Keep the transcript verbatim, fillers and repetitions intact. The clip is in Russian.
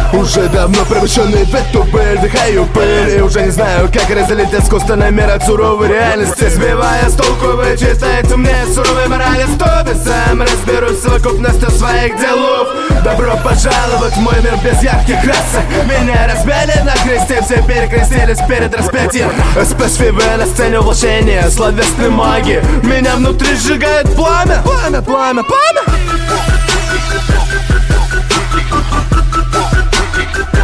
Уже давно превращенный в эту пыль. Вдыхаю пыль и уже не знаю, как разделить искусственный мир от суровой реальности. Сбивая с толку, вычитайте мне суровой морали. Стоп, я сам разберусь с совокупностью своих делов. Добро пожаловать в мой мир без ярких красок. Меня разбили на кресте, все перекрестились перед распятием. Спасибо на сцене воплощения словесной магии. Меня внутри сжигает пламя, пламя, пламя, пламя.